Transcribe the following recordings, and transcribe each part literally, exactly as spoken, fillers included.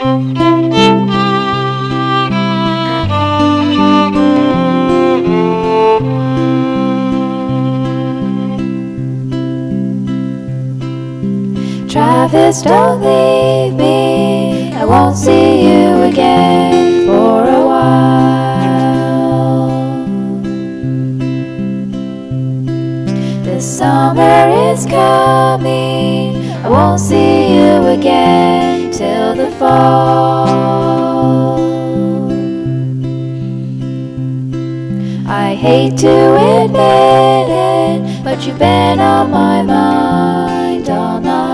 Travis, don't leave me. I won't see you again for a while. The summer is coming. I won't see you again till the fall. I hate to admit it, but you've been on my mind all night.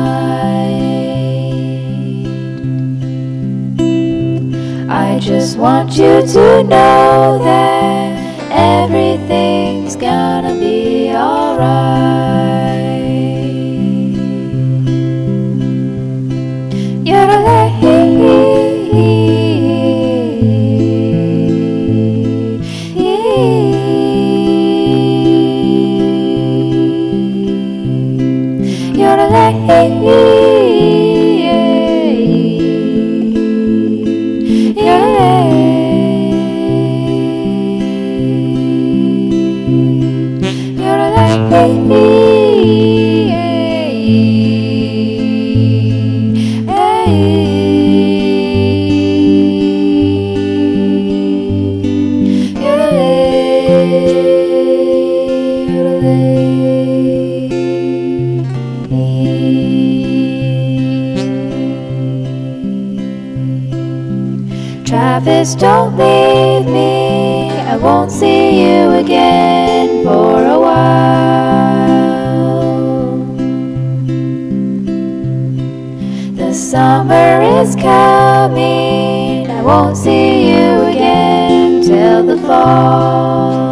I just want you to know that everything's gonna be alright. You're a You're a Travis, don't leave me. I won't see you again for a while. The summer is coming. I won't see you again till the fall.